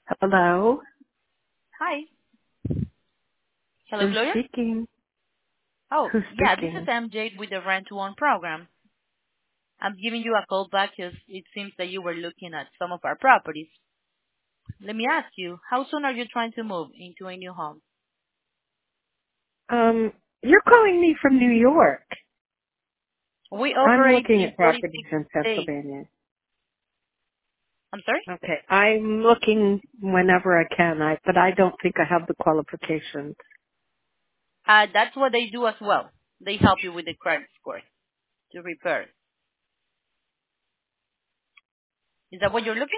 Hello? Hi. Hello, Who's Gloria. speaking? Oh, Who's yeah, this is speaking? MJ with the Rent to Own program. I'm giving you a call back because it seems that you were looking at some of our properties. Let me ask you, how soon are you trying to move into a new home? You're calling me from New York. We I'm operate looking in at 46 properties in states. Pennsylvania. I'm sorry? Okay, I'm looking whenever I can, but I don't think I have the qualifications. That's what they do as well. They help you with the credit score to repair. Is that what you're looking?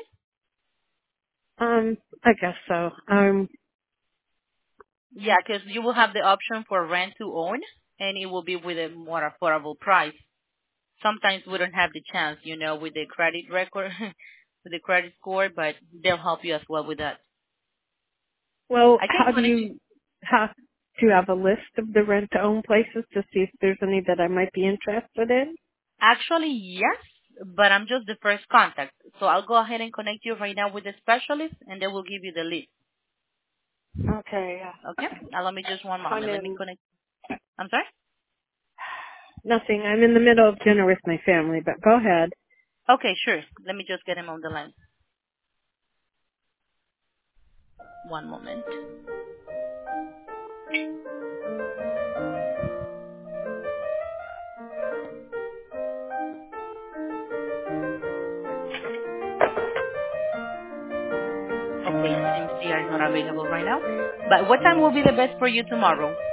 I guess so. Yeah, because you will have the option for rent to own, and it will be with a more affordable price. Sometimes we don't have the chance, with the credit record, with the credit score, but they'll help you as well with that. Well, I can how do connect you. you, how, do you have a list of the rent-to-own places to see if there's any that I might be interested in? Actually, yes, but I'm just the first contact. So I'll go ahead and connect you right now with the specialist, and they will give you the list. Okay, Okay? Now let me just one I'm moment. Let me in. connect. I'm sorry? Nothing. I'm in the middle of dinner with my family, but go ahead. Okay, sure. Let me just get him on the line. One moment. Okay, it seems they are not available right now. But what time will be the best for you tomorrow? In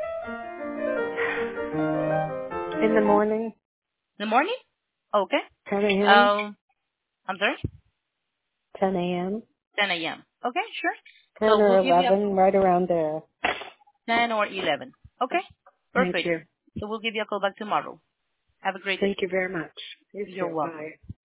In the morning, the morning? Okay. 10 a.m., Um, I'm sorry? 10 a.m., 10 a.m. Okay, sure. 10 So or we'll give you a 11, right around there. 10 or 11. Okay, Thank perfect. you. So we'll give you a call back tomorrow. Have a great day. Thank you very much. You You're too. welcome. Bye.